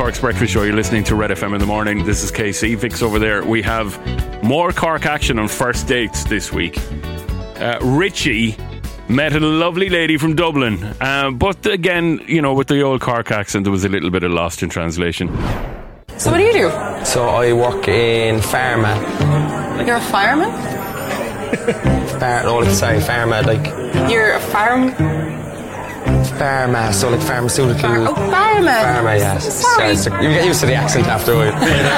Cork's Breakfast Show. You're listening to Red FM in the morning. This is KC. Vic's over there. We have more Cork action on first dates this week. Richie met a lovely lady from Dublin. But again, you know, with the old Cork accent, there was a little bit of lost in translation. So what do you do? So I work in pharma. You're a fireman? Pharma, like... You're a Pharma, so like pharmaceutical... Pharma, yes. Sorry. You get used to the accent after a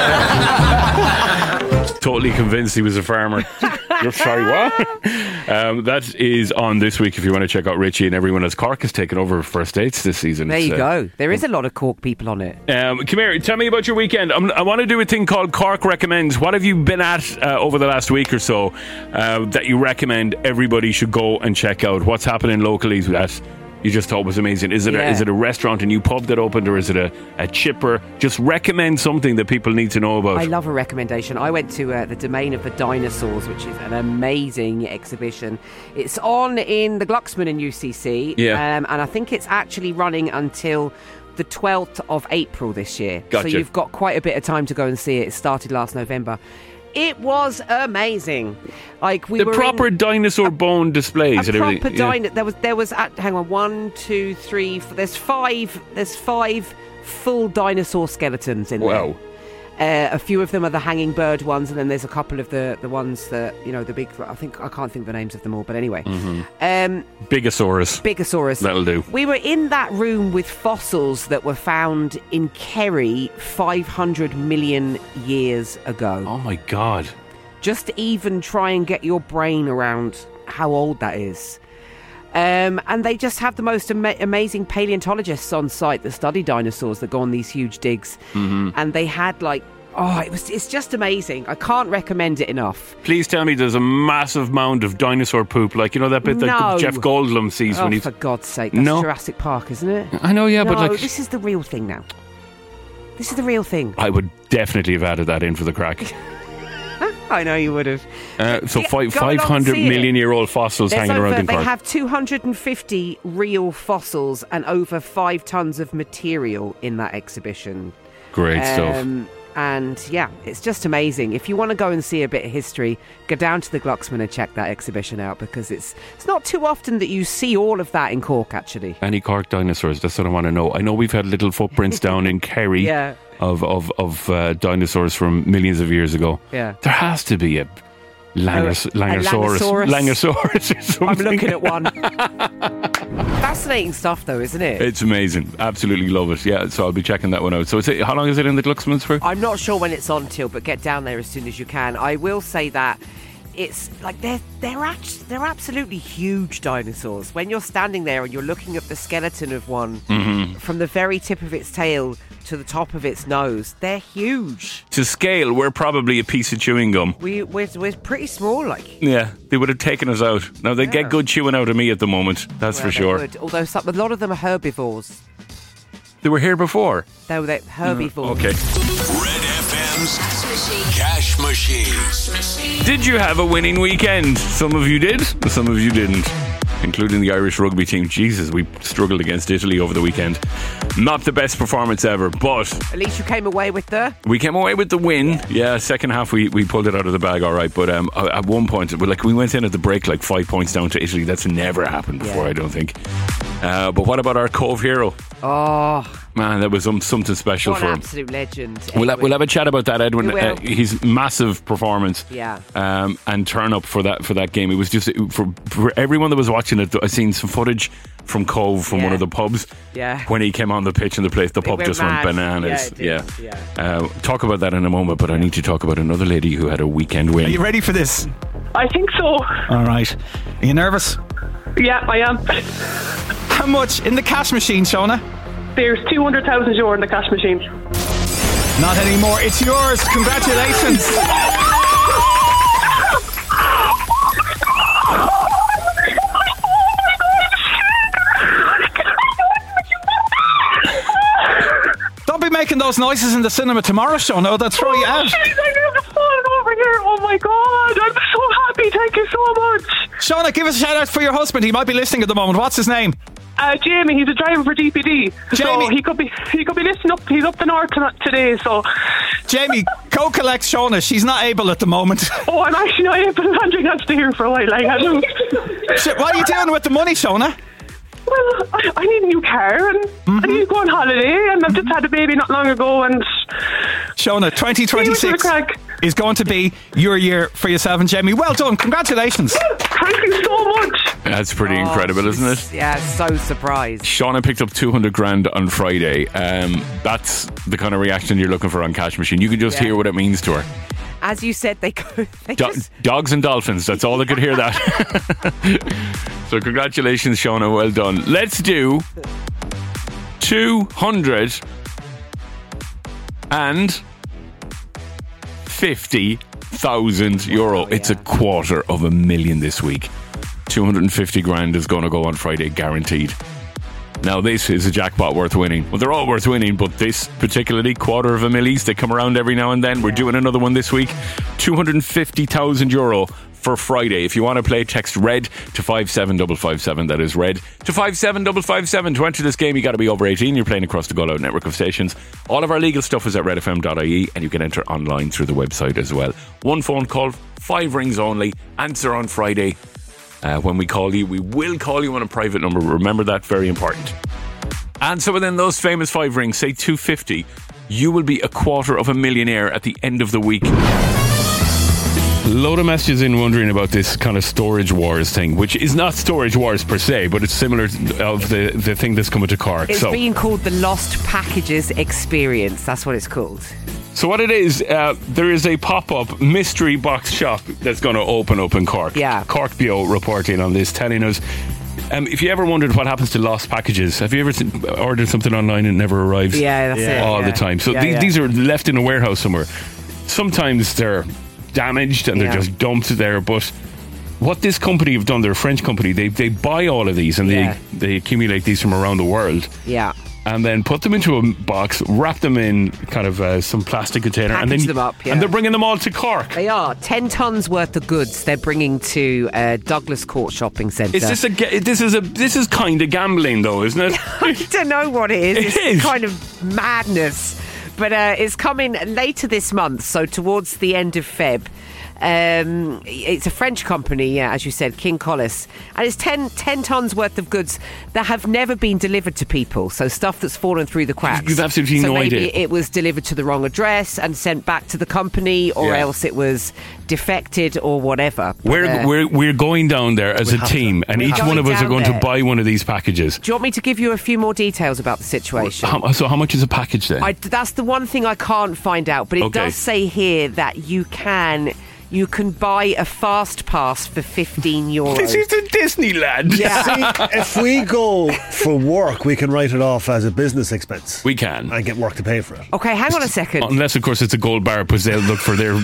while. Totally convinced he was a farmer. You're sorry, what? That is on this week if you want to check out Richie and everyone as Cork has taken over first dates this season. There you go. There is a lot of Cork people on it. Come here, tell me about your weekend. I want to do a thing called Cork Recommends. What have you been at over the last week or so that you recommend everybody should go and check out? What's happening locally that you just thought was amazing? Is it a restaurant, a new pub that opened, or is it a chipper? Just recommend something that people need to know about. I love a recommendation. I went to the Domain of the Dinosaurs, which is an amazing exhibition. It's on in the Glucksman in UCC, and I think it's actually running until the 12th of April this year. Gotcha. So you've got quite a bit of time to go and see it. It started last November. It was amazing. Like we were proper dinosaur bone displays and everything. Proper dinosaur. There was. Hang on, 1, 2, 3. There's five full dinosaur skeletons in there. Wow. A few of them are the hanging bird ones, and then there's a couple of the ones that, you know, the big. I can't think of the names of them all, but anyway. Bigosaurus. That'll do. We were in that room with fossils that were found in Kerry 500 million years ago. Oh my God. Just to even try and get your brain around how old that is. And they just have the most amazing paleontologists on site that study dinosaurs that go on these huge digs. And they had it's just amazing. I can't recommend it enough. Please tell me there's a massive mound of dinosaur poop, like, you know, that bit that Jeff Goldblum sees when he's... for God's sake, that's Jurassic Park, isn't it? I know, yeah, but like... this is the real thing now. This is the real thing. I would definitely have added that in for the crack. I know you would have. 500 million year old fossils hanging around in Cork. They have 250 real fossils and over 5 tons of material in that exhibition. Great stuff. And yeah, it's just amazing. If you want to go and see a bit of history, go down to the Glucksman and check that exhibition out, because it's not too often that you see all of that in Cork, actually. Any Cork dinosaurs? That's what I want to know. I know we've had little footprints down in Kerry of dinosaurs from millions of years ago. Yeah. There has to be a Langosaurus or something. I'm looking at one. Fascinating stuff, though, isn't it? It's amazing. Absolutely love it. Yeah, so I'll be checking that one out. So how long is it in the Glucksmans for? I'm not sure when it's on till, but get down there as soon as you can. I will say that it's like they're absolutely huge dinosaurs. When you're standing there and you're looking at the skeleton of one, from the very tip of its tail to the top of its nose, they're huge. To scale, we're probably a piece of chewing gum. We're pretty small, like. Yeah, they would have taken us out. Now they get good chewing out of me at the moment. That's for sure. Would. Although a lot of them are herbivores. They were here before. No, they're herbivores. Okay. Red FM's Cash Machine. Did you have a winning weekend? Some of you did, some of you didn't. Including the Irish rugby team. Jesus, we struggled against Italy over the weekend. Not the best performance ever, but... At least you came away with the... We came away with the win. Yeah, second half we pulled it out of the bag, all right. But at one point, we went in at the break like 5 points down to Italy. That's never happened before, I don't think. But what about our Cove hero? Oh... Man, that was something special for him. Absolute legend. We'll have a chat about that, Edwin. His massive performance, and turn up for that game. It was just for everyone that was watching it. I seen some footage from Cove from one of the pubs. Yeah. When he came on the pitch and the pub just went bananas. Talk about that in a moment. But I need to talk about another lady who had a weekend win. Are you ready for this? I think so. All right. Are you nervous? Yeah, I am. How much in the cash machine, Shona? There's 200,000 euro in the cash machine. Not anymore. It's yours. Congratulations. Don't be making those noises in the cinema tomorrow, Shona. They'll throw you out. I'm falling over here. Oh my God. I'm so happy. Thank you so much. Shona, give us a shout out for your husband. He might be listening at the moment. What's his name? Jamie, he's a driver for DPD. So Jamie. he could be listening up. He's up the north today. So, Jamie, go collect Shona. She's not able at the moment. oh, I'm actually not able to Andrew not stay here for a while. Like, I don't. Shit, what are you doing with the money, Shona? Well, I need a new car and I need to go on holiday, and I've just had a baby not long ago. And Shona, 2026 is going to be your year for yourself and Jamie. Well done. Congratulations. Thank you so much. That's pretty incredible, isn't it? Yeah, so surprised. Shauna picked up 200 grand on Friday. That's the kind of reaction you're looking for on Cash Machine. You can just hear what it means to her. As you said, they go. Dogs and dolphins. That's all they could hear that. So congratulations, Shauna. Well done. Let's do 250,000 euro. It's a $250,000 this week. 250 grand is going to go on Friday, guaranteed. Now, this is a jackpot worth winning. Well, they're all worth winning, but this particularly, $250,000, they come around every now and then. We're doing another one this week. 250,000 euro for Friday. If you want to play, text RED to 57557. That is RED to 57557. To enter this game, you got to be over 18. You're playing across the Go Loud network of stations. All of our legal stuff is at redfm.ie, and you can enter online through the website as well. One phone call, 5 rings only. Answer on Friday. When we call you, we will call you on a private number. Remember that, very important. And so within those famous 5 rings, say 250, you will be $250,000 at the end of the week. Load of messages in wondering about this kind of storage wars thing, which is not storage wars per se, but it's similar of the thing that's coming to Cork. It's being called the Lost Packages Experience. That's what it's called. So what it is, there is a pop-up mystery box shop that's going to open up in Cork. Yeah. Cork BO reporting on this, telling us, if you ever wondered what happens to lost packages, have you ever ordered something online and it never arrives? Yeah, that's it. All the time. So these are left in a warehouse somewhere. Sometimes they're damaged and they're just dumped there, but what this company have done, they're a French company, they buy all of these and they accumulate these from around the world. Yeah. And then put them into a box, wrap them in kind of some plastic container, Package and then them up, and they're bringing them all to Cork. They are 10 tons worth of goods. They're bringing to Douglas Court Shopping Centre. Is this is kind of gambling, though, isn't it? I don't know what it is. It It's is. kind of madness. But it's coming later this month, so towards the end of Feb. It's a French company, as you said, King Collis, and it's 10 tons worth of goods that have never been delivered to people, so stuff that's fallen through the cracks. You've absolutely no idea. Maybe it was delivered to the wrong address and sent back to the company, or else it was defected or whatever. We're going down there as a team, and each one of us are going to buy one of these packages. Do you want me to give you a few more details about the situation? So how much is a package then? That's the one thing I can't find out, but it does say here that you can buy a fast pass for €15. This is the Disneyland. Yeah. See, if we go for work, we can write it off as a business expense. We can. And get work to pay for it. Okay, hang on a second. Unless, of course, it's a gold bar, because they'll look for their...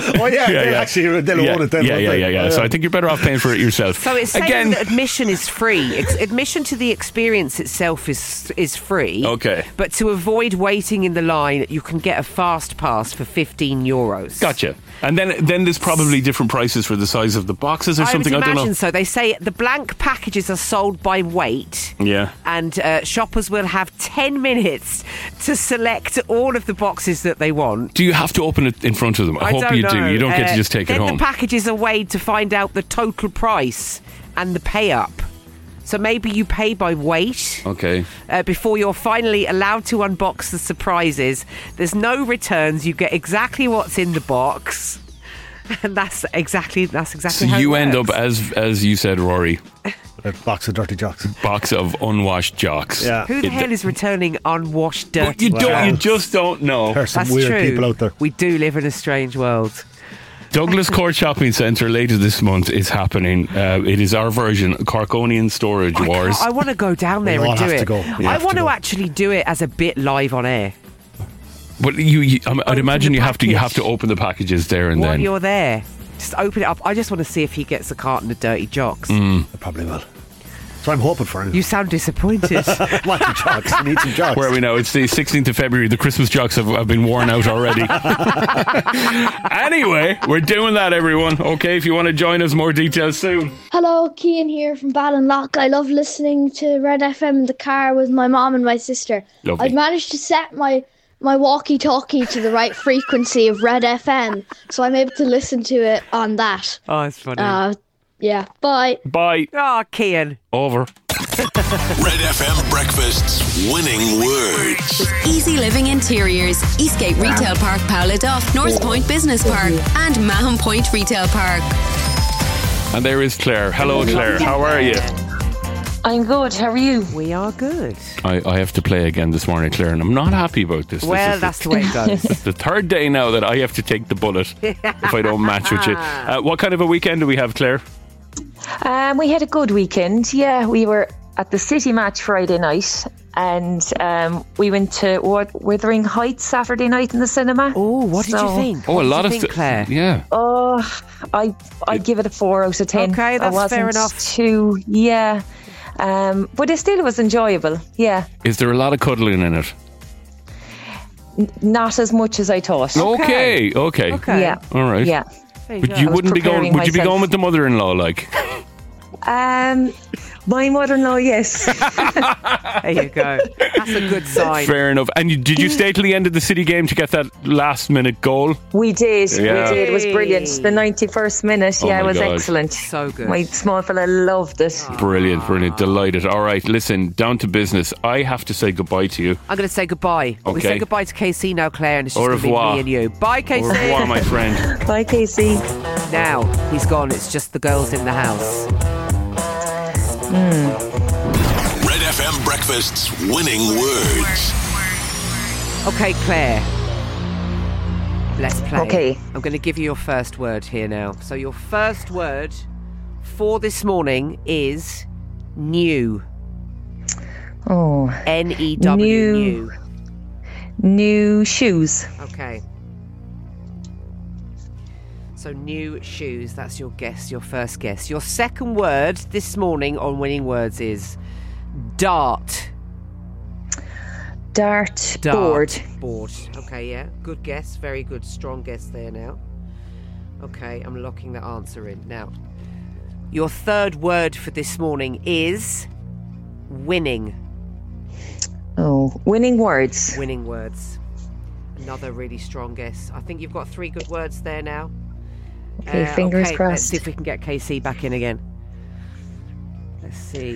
Actually, they'll own it then. Yeah. So I think you're better off paying for it yourself. So it's saying that admission is free. Admission to the experience itself is free. Okay. But to avoid waiting in the line, you can get a fast pass for €15. Gotcha. And then there's probably different prices for the size of the boxes or something. I would I don't know. imagine so. They say the blank packages are sold by weight. Yeah. And shoppers will have 10 minutes to select all of the boxes that they want. Do you have to open it in front of them? I hope don't you know. do. You don't get to just take it home. Then the packages are weighed to find out the total price and the pay up. So maybe you pay by weight. Okay. Before you're finally allowed to unbox the surprises. There's no returns. You get exactly what's in the box. And that's exactly So how you it end works. up, as you said, Rory, A box of dirty jocks. box of unwashed jocks. Yeah. Who the hell is returning unwashed But dirty? you just don't know. There's some That's weird true. people out there. We do live in a strange world. Douglas Court Shopping Centre later this month is happening. It is our version, Corkonian Storage Wars. I want to go down there We and all do have it. to go. We I have want to to go. actually do it as a bit live on air. But I'd imagine the you have package. to open the packages there and While then. you're there, just open it up. I just want to see if he gets a carton of dirty jocks. I probably will. So I'm hoping for him. You sound disappointed. I want some jocks. I need some jocks. Where are we now? It's the 16th of February. The Christmas jocks have been worn out already. Anyway, we're doing that, everyone. Okay, if you want to join us, more details soon. Hello, Cian here from Ballinlough. I love listening to Red FM in the car with my mom and my sister. Lovely. I've managed to set my walkie-talkie to the right frequency of Red FM, so I'm able to listen to it on that. Oh, it's funny. Yeah, bye. Bye. Oh, Cian. Over. Red FM Breakfast's winning words. Easy Living Interiors, Eastgate Retail Park, Powladuff, North Point Business Park, and Mahon Point Retail Park. And there is Claire. Hello, Claire. How are you? I'm good. How are you? We are good. I have to play again this morning, Claire, and I'm not happy about this. Well, that's the way it goes. It's the third day now that I have to take the bullet if I don't match with you. What kind of a weekend do we have, Claire? We had a good weekend. Yeah, we were at the City match Friday night, and we went to Wuthering Heights Saturday night in the cinema. Oh, what did you think? Oh, what a lot did of you think, Claire. Yeah. Oh, I give it a 4 out of 10. Okay, that's fair enough. Yeah. But it still was enjoyable. Yeah. Is there a lot of cuddling in it? Not as much as I thought. Okay. Yeah. All right. Yeah. But you wouldn't be going. Would you be going with the mother-in-law, like? My mother-in-law, yes. There you go. That's a good sign. Fair enough. And did you stay till the end of the City game to get that last-minute goal? We did. Yeah. We did. It was brilliant. The 91st minute. Oh yeah, my it was God. excellent. So good. My small fella loved it. Brilliant. Delighted. All right, listen, down to business. I have to say goodbye to you. I'm going to say goodbye. We Okay. say goodbye to KC now, Claire, and it's just Au going to be revoir. me and you. Bye, KC. Au revoir, my friend. Bye, Casey. Now he's gone. It's just the girls in the house. Red FM Breakfast's winning words. Okay, Claire. Let's play. Okay. I'm going to give you your first word here now. So your first word for this morning is new. Oh. N-E-W. New. New shoes. Okay. So new shoes, that's your guess, your first guess. Your second word this morning on Winning Words is dart. Dart board. Board. Okay, yeah. Good guess. Very good. Strong guess there now. Okay, I'm locking the answer in. Now, your third word for this morning is winning. Oh, winning words. Winning words. Another really strong guess. I think you've got 3 good words there now. Okay, fingers okay, crossed. Let's see if we can get KC back in again. Let's see.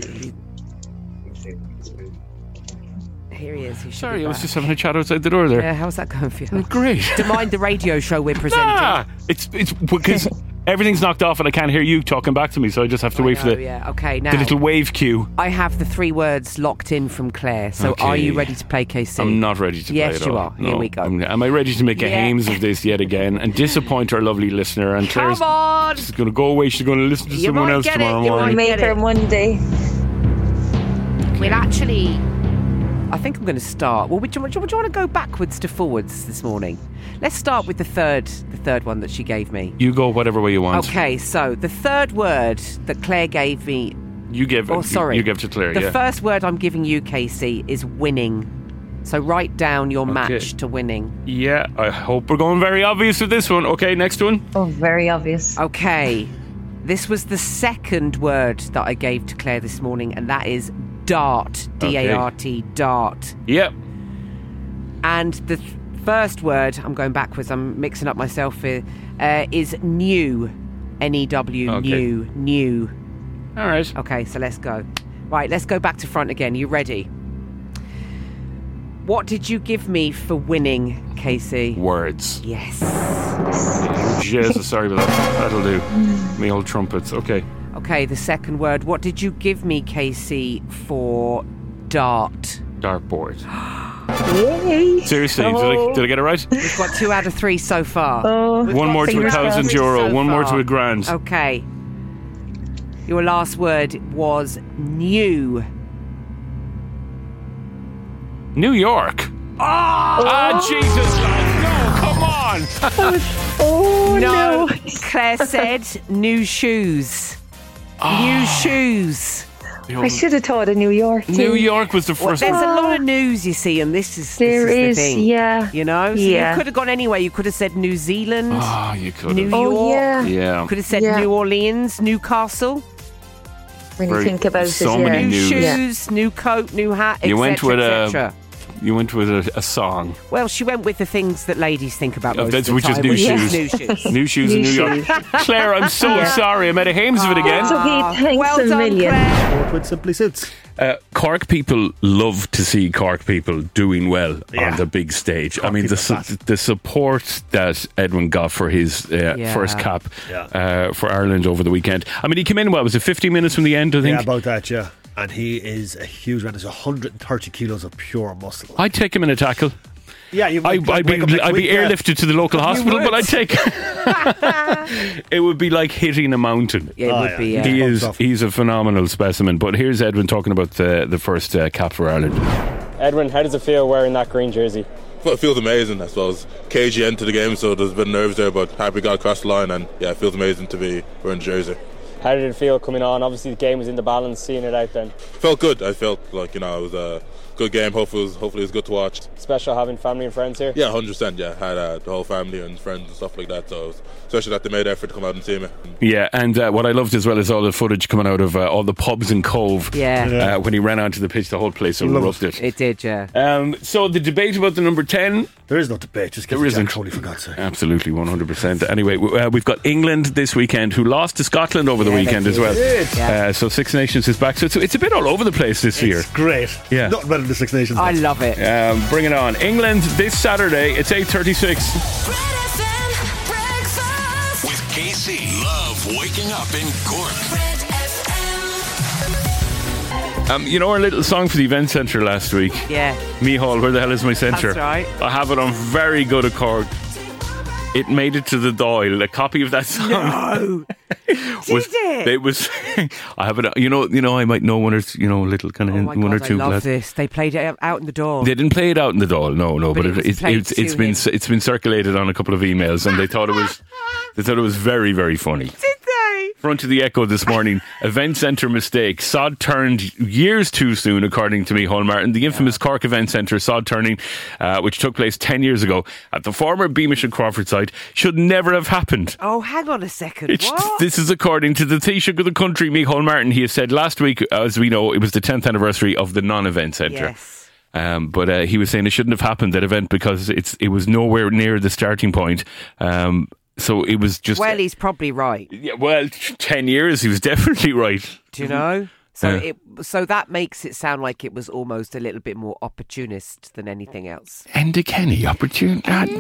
Here he is. He should Sorry, be I was back. just having a chat outside the door there. Yeah, how's that going for you? Great. Don't mind the radio show we're presenting. It's because everything's knocked off and I can't hear you talking back to me, so I just have to wait for the Yeah, okay, now the little wave cue. I have the 3 words locked in from Claire. So Okay. are you ready to play KC? I'm not ready to Yes, play it you all. are. Here No. we go. Am I ready to make a Yeah. hames of this yet again and disappoint our lovely listener? And Claire's Come on! she's going to go away. She's going to listen to You someone might else get it. tomorrow You morning. might Make get her it. Monday. We'll actually... I think I'm going to start. Well, do you want to go backwards to forwards this morning? Let's start with the third one that she gave me. You go whatever way you want. Okay, so the third word that Claire gave me... You give. Oh, sorry. You give to Claire. The yeah. first word I'm giving you, KC, is winning. So write down your match to winning. Yeah. I hope we're going very obvious with this one. Okay, next one. Oh, very obvious. Okay. This was the second word that I gave to Claire this morning, and that is dart. D-A-R-T, dart. Yep. And the first word, I'm going backwards, I'm mixing up myself here, is new. N-E-W, Okay. new. All right. Okay, so let's go. Right, let's go back to front again. You ready? What did you give me for winning, Casey? Words. Yes. Jesus, sorry about that. That'll do. Me old trumpets. Okay. Okay, the second word. What did you give me, Casey, for dart? Dartboard. Yay. Seriously, Oh. did I get it right? We've got 2 out of 3 so far. Oh. We've One got more to fingers crossed €1,000. so One more far. to £1,000. Okay. Your last word was new. New York. Ah, Jesus, lads. No, come on. Oh, No, no. Claire said new shoes. New shoes. I should have thought of New York. New York was the first There's one. a lot of news, you see, and this is There the is, thing. yeah. You know? So Yeah. you could have gone anywhere. You could have said New Zealand, Oh, you could New have. York. Oh, yeah. Yeah. You could have said Yeah. New Orleans, Newcastle. When you Very- think about so it, yeah. many New news. shoes, new coat, new hat, etc. You went with etc. You went with a song. Well, she went with the things that ladies think about most That's of the which is time, new which shoes. New shoes. New shoes in New York. Claire, I'm so sorry. I made a hames of it again. It's okay, thanks Well a done, million. Claire. Sport with Simply Suits. Cork people love to see Cork people doing well Yeah. on the big stage. Cork I mean, people are class. the support that Edwin got for his first cap for Ireland over the weekend. I mean, he came in, what was it, 15 minutes from the end, I think? Yeah, about that, yeah. And he is a huge man. There's 130 kilos of pure muscle. I'd take him in a tackle. Yeah, I'd be airlifted to the local hospital, but I'd take it would be like hitting a mountain. Yeah, it would be. Yeah. He's a phenomenal specimen. But here's Edwin talking about the first cap for Ireland. Edwin, how does it feel wearing that green jersey? Well, it feels amazing, I suppose. Cagey end to the game, so there's a bit of nerves there, but happy we got across the line, and yeah, it feels amazing to be wearing the jersey. How did it feel coming on? Obviously the game was in the balance, seeing it out then. Felt good. I felt like, it was a good game. Hopefully it was good to watch. Special having family and friends here? Yeah, 100%, yeah. Had the whole family and friends and stuff like that, so it was, especially that they made effort to come out and see me. Yeah, and what I loved as well is all the footage coming out of all the pubs in Cove. Yeah. When he ran onto the pitch, the whole place erupted. It did, yeah. So the debate about the number 10... There is no debate. Just give there it to isn't. Jack Crowley, for God's sake. Absolutely, 100%. Anyway, we've got England this weekend, who lost to Scotland over the weekend as well. Yeah. So Six Nations is back. So it's a bit all over the place this year. It's great. Yeah. Nothing better than the Six Nations. I love it. Bring it on. England this Saturday. It's 8:36. With KC. Love waking up in Cork. Our little song for the event centre last week. Yeah. Mihal, where the hell is my centre? That's right. I have it on very good accord. It made it to the Dáil. A copy of that song. No. was, Did it? It was. I have it. I might know one or little kind of Oh my one God, or two. I love lads. this. They played it out in the door. They didn't play it out in the Dáil, no. But it was played to it's been circulated on a couple of emails, and they thought it was very, very funny. Did they? Front of the Echo this morning. Event centre mistake. Sod turned years too soon, according to Micheál Martin. The infamous Cork Event Centre sod turning, which took place 10 years ago at the former Beamish and Crawford site, should never have happened. Oh, hang on a second. What? This is according to the Taoiseach of the country, Micheál Martin. He has said last week, as we know, it was the 10th anniversary of the non-event centre. Yes. But he was saying it shouldn't have happened, that event, because it was nowhere near the starting point. So it was just... Well, he's probably right. Yeah, well, 10 years, he was definitely right. Do you know? So Yeah. so that makes it sound like it was almost a little bit more opportunist than anything else. Enda Kenny, opportune. Vix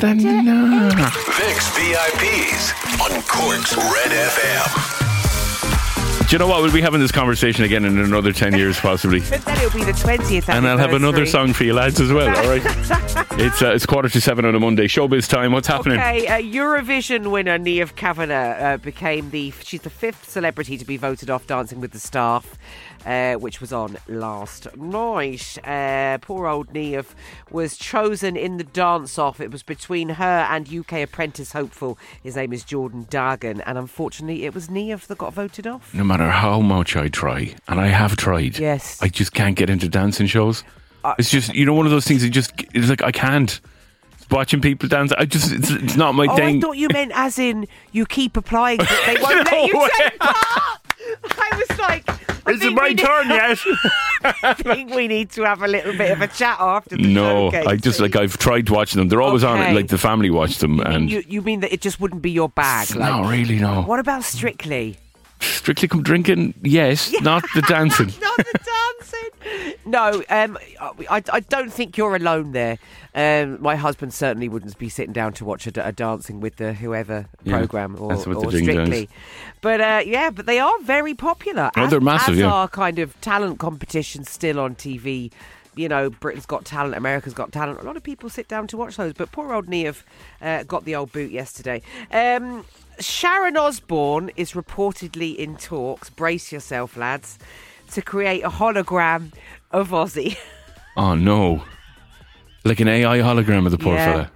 VIPs on Cork's Red FM. Do you know what? We'll be having this conversation again in another 10 years, possibly. But then it'll be the 20th And I'll have another anniversary. song for you lads as well, all right? It's 7:15 on a Monday. Showbiz time. What's happening? Okay, Eurovision winner Niamh Kavanagh she's the fifth celebrity to be voted off Dancing with the Stars, which was on last night. Poor old Niamh was chosen in the dance-off. It was between her and UK Apprentice hopeful. His name is Jordan Dagan, and unfortunately it was Niamh that got voted off. No matter how much I try, and I have tried, Yes. I just can't get into dancing shows. It's just, one of those things, it's like I can't. Watching people dance, it's not my thing. I thought you meant as in you keep applying, but they won't let you take part. I was like, Is it my turn yet? I think we need to have a little bit of a chat after the No, showcase. I've tried watching them. They're always on, Okay. like the family watch them. And You mean that it just wouldn't be your bag? Like, no, really, no. What about Strictly? Strictly Come Drinking, yes, not the dancing. Not the dancing. No, I don't think you're alone there. My husband certainly wouldn't be sitting down to watch a Dancing with the whoever programme or, that's what or the ding Strictly. does. But but they are very popular. Oh, they're massive, as yeah. are kind of talent competitions still on TV. Britain's Got Talent, America's Got Talent. A lot of people sit down to watch those. But poor old Niamh got the old boot yesterday. Sharon Osbourne is reportedly in talks, brace yourself lads, to create a hologram of Ozzy. Oh no. Like an AI hologram of the poor fella.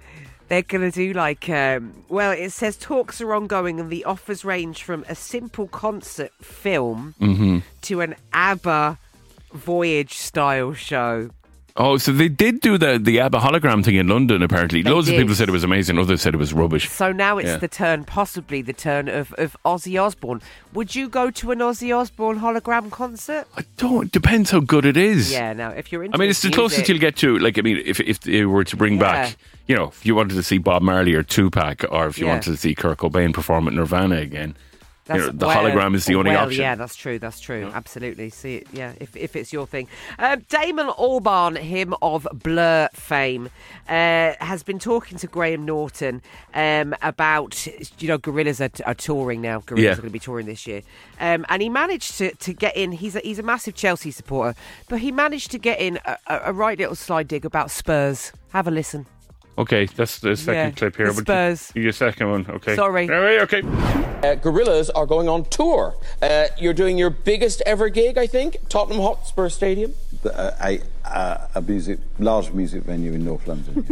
They're going to do like, it says talks are ongoing and the offers range from a simple concert film to an ABBA Voyage style show. Oh, so they did do the ABBA hologram thing in London, apparently. Loads of people said it was amazing, others said it was rubbish. So now it's possibly the turn of Ozzy Osbourne. Would you go to an Ozzy Osbourne hologram concert? I don't. It depends how good it is. Yeah, now, if you're into it's the closest you'll get to, like, I mean, if they were to bring back, you know, if you wanted to see Bob Marley or Tupac, or if you wanted to see Kurt Cobain perform at Nirvana again, the hologram is the only option. Yeah, that's true. Absolutely. See it, if it's your thing. Damon Albarn, him of Blur fame, has been talking to Graham Norton about, you know, Gorillaz are touring now. Gorillaz are going to be touring this year. And he managed to get in, he's a massive Chelsea supporter, but he managed to get in a right little slide dig about Spurs. Have a listen. Okay, that's the second clip here. The Spurs. Your second one, okay. Sorry. Okay. Gorillaz are going on tour. You're doing your biggest ever gig, I think, Tottenham Hotspur Stadium. A large music venue in North London.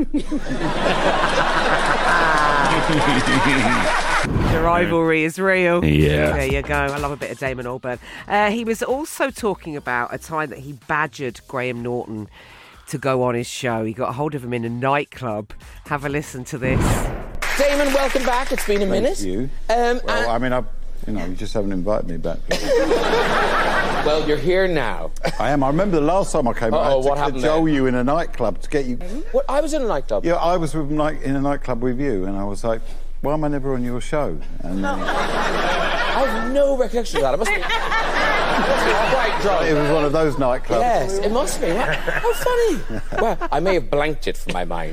The rivalry is real. Yeah. There you go. I love a bit of Damon Albarn. He was also talking about a time that he badgered Graham Norton to go on his show. He got a hold of him in a nightclub. Have a listen to this. Damon, welcome back. It's been a minute. Thank you. You just haven't invited me back. Well, you're here now. I am. I remember the last time I came out, I had to cajole you in a nightclub to get you... What? I was in a nightclub? Yeah, I was in a nightclub with you, and I was like, why am I never on your show? And I have no recollection of that. It must be quite drunk. It was one of those nightclubs. Yes, it must be. How funny. Well, I may have blanked it from my mind.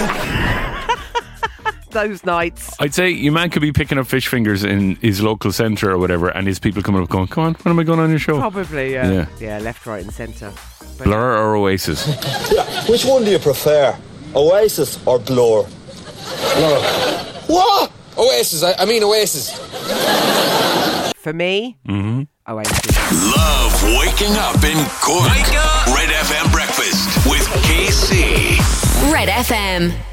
Those nights. I'd say your man could be picking up fish fingers in his local centre or whatever, and his people coming up going, come on, when am I going on your show? Probably, yeah. Yeah, left, right and centre. Blur or Oasis? Which one do you prefer? Oasis or Blur? Blur. What? Oasis. I mean Oasis. For me, Oasis. Love waking up in Cork. Red FM breakfast with KC. Red FM.